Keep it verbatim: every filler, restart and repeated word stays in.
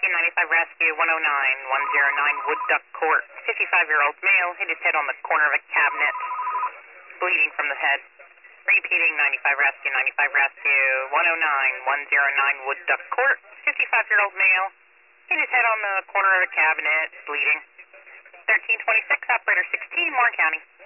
ninety-five Rescue, one oh nine, one oh nine Wood Duck Court. fifty-five-year-old male hit his head on the corner of a cabinet, bleeding from the head. Repeating, ninety-five Rescue, ninety-five Rescue, one oh nine, one oh nine Wood Duck Court. fifty-five-year-old male hit his head on the corner of a cabinet, bleeding. thirteen twenty-six, operator sixteen, Warren County.